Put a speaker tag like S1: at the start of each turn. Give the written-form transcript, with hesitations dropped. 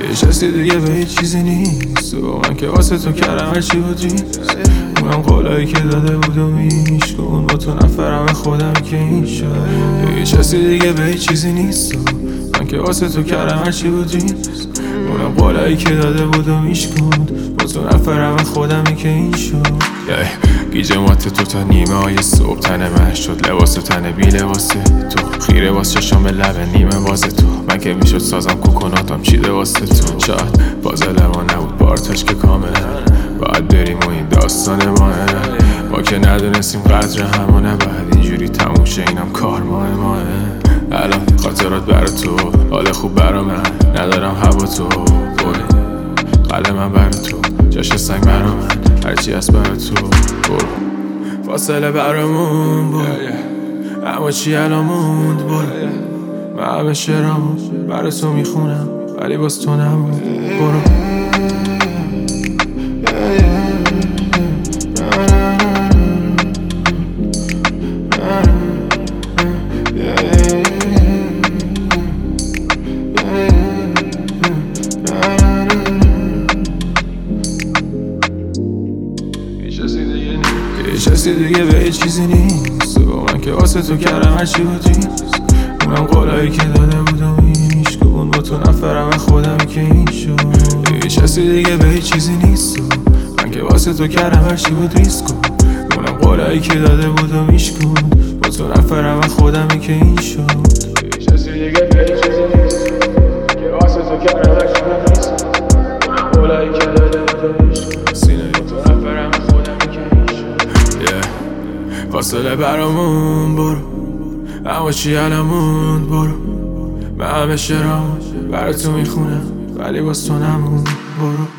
S1: نشستی دیگه به هیچ چیزی نیست و من که واسه تو کردم هرچی بود ریست. اونم قولایی که داده بود و میشکن با تو نفرم خودم که این شد. نشستی دیگه به هیچ چیزی نیست و من که واسه تو کردم هرچی بود ریست. اونم قولایی که داده بود و میشکن با تو نفرم خودمی که این شد. گیجه مات تو تا نیمه های صبح تن من شد لباس و تن بی لباس تو خیره واسه چشام به لب نیمه باز تو من که میشد سازم کوکوناتم چیده واسه تو. شاید پازل ما نبود بارتاش که کامله باید بریم و این داستان ماه ما که ندونستیم قدر همونه بعد اینجوری تموم شه اینم کار ماه الان خاطرات برا تو حال خوب برا من ندارم هوا تو برو قلب من برا تو جاش سنگ برا من هرچی هست برا تو برو فاصله برامون برو اما چی الان موند برو من همه شعرامو برا تو میخونم ولی باز تو نمون برو نشستی دیگه به هیچ چیزی نیست و من که واسه تو کردم هرچی بود ریست. اونم قولایی که داده بود و میشکن با تو نفرم خودم که این شد. نشستی دیگه به هیچ چیزی نیست و من که واسه تو کردم هرچی بود ریست کن. اونم قولایی که داده بود و میشکن با تو نفرم خودمی که این شد. نشستی دیگه به هیچ چیزی نیست که واسه تو کردم هرچی بود ریست. اونم قولایی که داده بود و میشکن سینه با تو نفرم خودمی که این شد. فاصله برامون برو اما چی الان موند برو من همه شعرامو برا تو میخونم ولی باز تو نمون برو